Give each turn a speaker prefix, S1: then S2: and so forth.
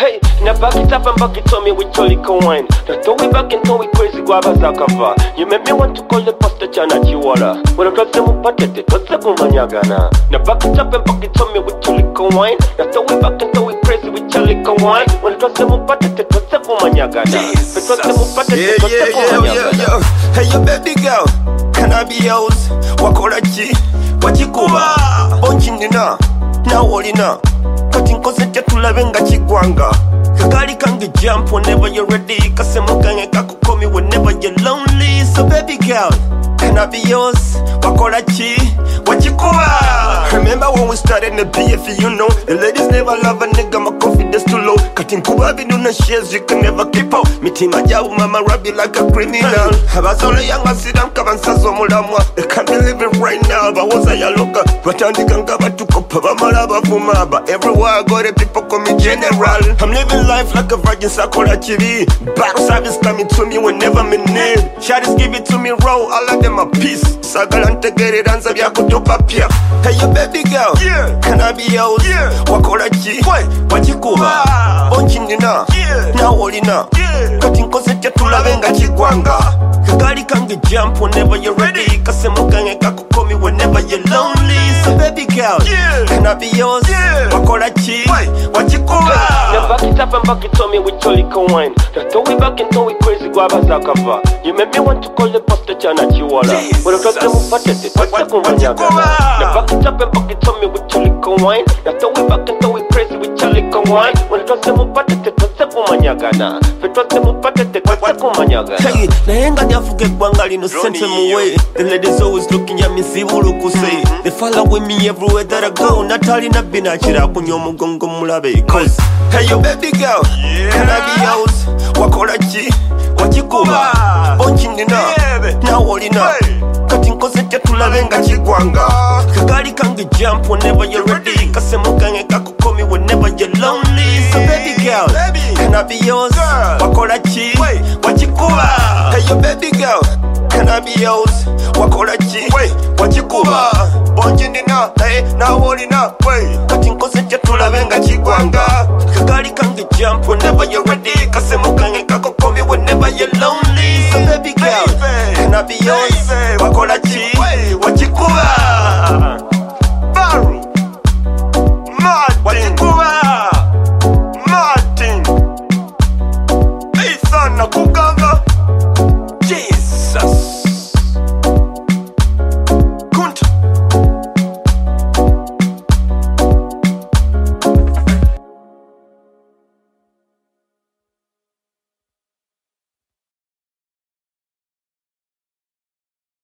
S1: Hey, now back it up and back it on me with your liquor wine. Now throw it back and throw it crazy, guava zakava. You make me want to call the pastor Chana Chiwala. When I drop them up at it, what's the Gumanyagana? Now back it up and back it on me with your liquor wine. Now throw it back and throw it crazy with your liquor wine. When I drop them up at it, what's the Gumanyagana?
S2: Hey, your baby girl, can I be yours? Wakorachi, Wachikuba, Bonjinina, now Olina. Cutting cosette to Lavenga Chiguanga. Kakari can get jump whenever you're ready. Kasemuka Kaku call me whenever you're lonely. So, baby girl, can I be yours? Wakorachi, Wachikuba. Remember when we started in the BF, you know, the ladies never love a nigga, my confidence too low. Cutting Kuba be doing shares, you can never keep up. Meeting my job, mama rub you like a criminal. Have us all a young Sidam Kavansazo Mulamwa. They can't believe it right now, but was I a local? But I can't cover to Kopava Malaba Fuma. But everywhere I go, the people call me general. I'm living life like a virgin Sakura TV. Back service coming to me whenever me need. Shawty's give it to me raw, all of them a piece. Sagalante get it, answer Yakutopa Pia. Hey, your baby girl, can I be yours? Wakorachi, Wachikuba, Bonjinina, now Olina. Cutting cosette to Lavenga Chiguanga. Kakari can get jump whenever you're ready. Kasemuka Kaku call me whenever you're lonely. So baby girl, can I be yours? Wakorachi, Wachikuba.
S1: Now back it up and back it on me with your liquor wine. Now throw it back and throw it crazy, guava zakava. You make me want to call the pastor Chana Chiwala. When I drop them up at it, what's the Gumanyagana? Now back it up and back it on me with your liquor wine. Now throw it back and throw it crazy with your liquor wine. When I drop them up at it, what's the Gumanyagana? If I drop them up at it, what's the Gumanyagana?
S2: Hey, Nahenga Nyafuke Bangali no sense way. The ladies always looking at me, see what you say. They follow with me everywhere that I go. Natali na binachira kunyomu gongo mulabe. Cause, hey, your baby girl, can I be yours? Wakorachi, Wachikuba, Bonjinina, now Olina. Cutting cosette to Lavenga Chiguanga. Kakari can get jump whenever you're ready. Kasemuka Kaku call me whenever you're lonely. So baby girl, can I be yours? Wakorachi, Wachikuba. Hey, your baby girl, can I be yours? Wakorachi, Wachikuba, Bonjinina, now Olina. Cutting cosette to Lavenga Chiguanga.